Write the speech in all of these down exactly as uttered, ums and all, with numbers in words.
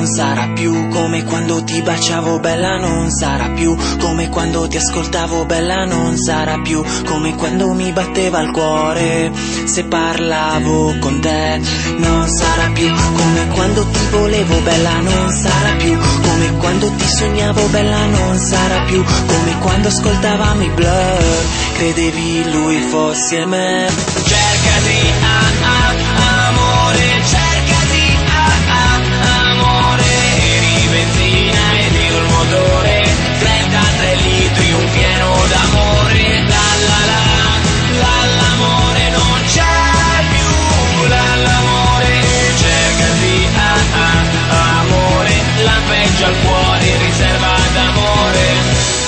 non sarà più come quando ti baciavo, bella, non sarà più come quando ti ascoltavo, bella, non sarà più come quando mi batteva il cuore se parlavo con te, non sarà più come quando ti volevo, bella, non sarà più come quando ti sognavo, bella, non sarà più come quando ascoltavamo i Blur, credevi lui fosse me. Cercati, ah ah, amore, cercati, ah ah, amore, eri benzina ed io il motore, trentatré litri, un pieno d'amore, la la la, la l'amore non c'è più, la l'amore, cercati, ah ah, amore, la peggio al cuore, riserva d'amore.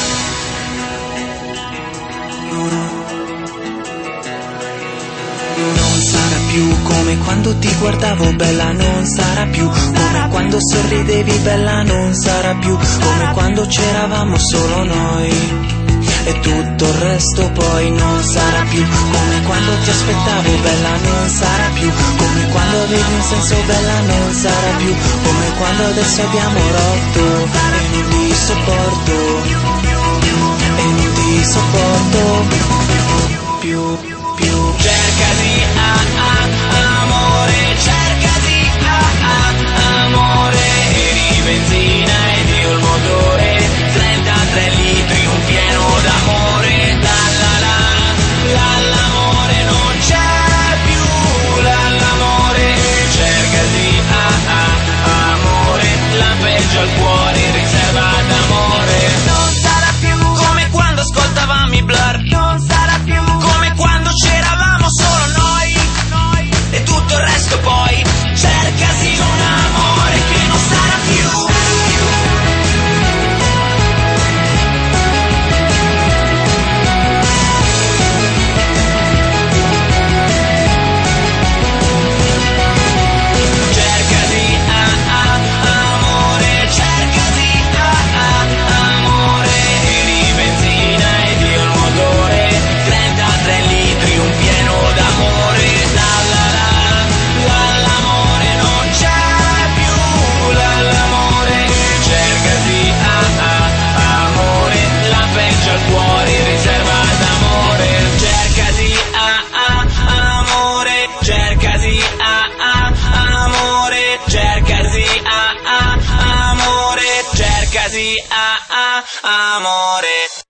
Non sarà più come quando ti guardavo, bella, non sarà più come quando sorridevi, bella, non sarà più come quando c'eravamo solo noi e tutto il resto poi non sarà più come quando ti aspettavo, bella, non sarà più come quando avevi un senso, bella, non sarà più come quando adesso abbiamo rotto e non ti sopporto e non ti sopporto più, più. Cercati, ah ah, amore, cercati, ah ah, amore, eri benzina ed io il motore, trentatré litri, un pieno d'amore, la la la, la l'amore non c'è più, la l'amore, cercati, ah ah, amore, la peggio al cuore, riserva d'amore. Non sarà più come quando ascoltavamo i Blur, non sarà più come quando c'eravamo solo noi, noi e tutto il resto poi, cercasi un amore che non sarà più. Cercasi, ah ah, amore, cercasi, ah ah, amore, eri benzina ed io il motore, trentatré litri, un pieno d'amore, la la la, la l'amore non c'è più, la l'amore, cercasi, ah ah, amore, la peggio al cuore, riserva d'amore, cercasi, ah ah, amore, cercasi, ah ah, amore, cercasi, ah ah, amore, cercasi, ah ah, amore.